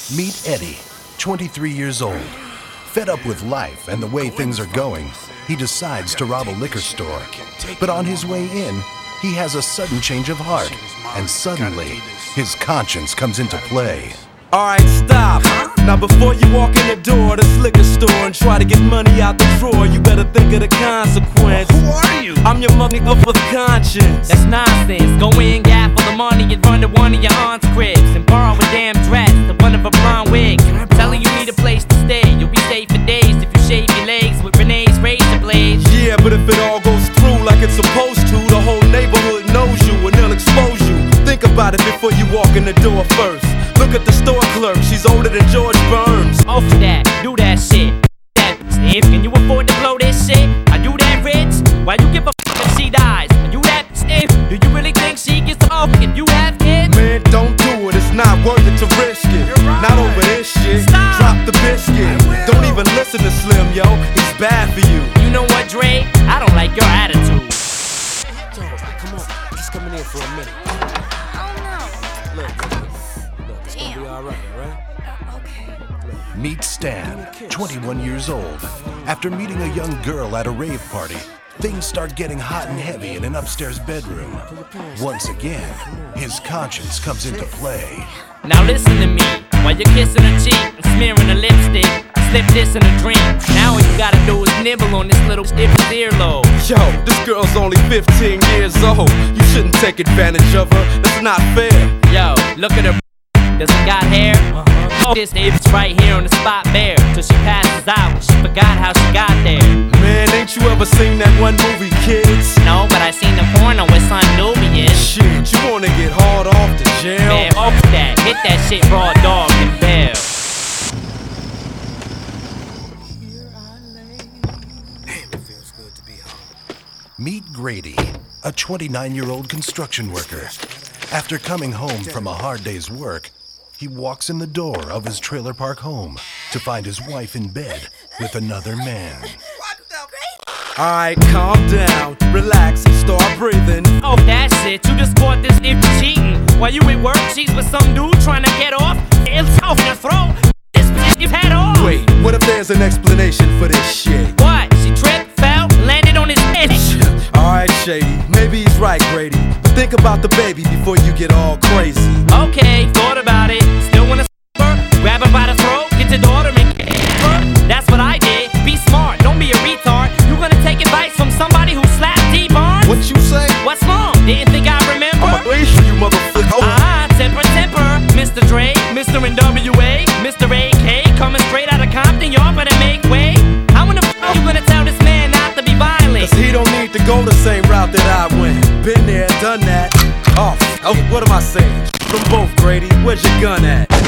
Meet Eddie, 23 years old. Fed up with life and the way things are going, he decides to rob a liquor store. But on his way in, he has a sudden change of heart, and suddenly, his conscience comes into play. Alright, stop. Now before you walk in the door of this liquor store and try to get money out the drawer, you better think of the consequence. Who are you? I'm your mother with conscience. That's nonsense. Go in, gap for the money and run to one of your aunt's cribs and borrow a damn dress, the one of a blonde wig. Telling you need a place to stay. You'll be safe for days if you shave your legs with Renee's razor blades. Yeah, but if it all goes through like it's supposed to, the whole neighborhood knows you and they'll expose you. Think about it before you walk in the door first. Look at the store clerk, she's older than George Burns. Off that, do that shit. That if can you afford to blow this shit? Are you that rich? Why you give a fuck if she dies? Are you that stiff? Do you really think she gets off if you have kids? Man, don't do it, it's not worth it to risk it. Right. Not over this shit. Stop. Drop the biscuit. Don't even listen to Slim, yo, he's bad for you. You know what, Dre? I don't like your attitude. Come on, just coming in for a minute. Look, it's gonna be alright, alright? Meet Stan, 21 years old. After meeting a young girl at a rave party, things start getting hot and heavy in an upstairs bedroom. Once again, his conscience comes into play. Now listen to me. While you're kissing her cheek and smearing her lipstick, slip this in a drink. Now all you gotta do is nibble on this little stiff's earlobe. Yo, this girl's only 15 years old. You shouldn't take advantage of her, that's not fair. Yo, look at her. Does it got hair? Oh, this it's right here on the spot bare till she passes out and she forgot how she got there. Man, ain't you ever seen that one movie, Kids? No, but I seen the porno with Son Nubian. Shit, you wanna get hard off to jail? Man, off that. Hit that shit raw dog and bail. Damn, it feels good to be home. Meet Grady, a 29-year-old construction worker. After coming home from a hard day's work, he walks in the door of his trailer park home to find his wife in bed with another man. Alright, calm down, relax, start breathing. Oh, that's it. You just caught this if cheating. While you at work, she's with some dude trying to get off. It's off the throat. This bitch you've had off. Wait, what if there's an explanation for this shit? What? She tripped, fell, landed on his head. Alright, Shady, maybe he's right, Grady. But think about the baby before you get all crazy. Okay, thought about it. Still wanna her? Grab her by the throat, get your daughter and get her. That's what I did. Be smart, don't be a retard. You gonna take advice from somebody who slapped T-Barnes? What you say? What's wrong? Didn't think I remember? I'ma blaze you, motherfucker. Temper, temper. Mr. Dre, Mr. NWA, Mr. AK, coming straight out of Compton. Y'all better make way. How in the f*** you gonna tell this man not to be violent? Cause he don't need to go the same route that I went. Been there, done that. Oh, what am I saying? Them both, Grady. Where's your gun at?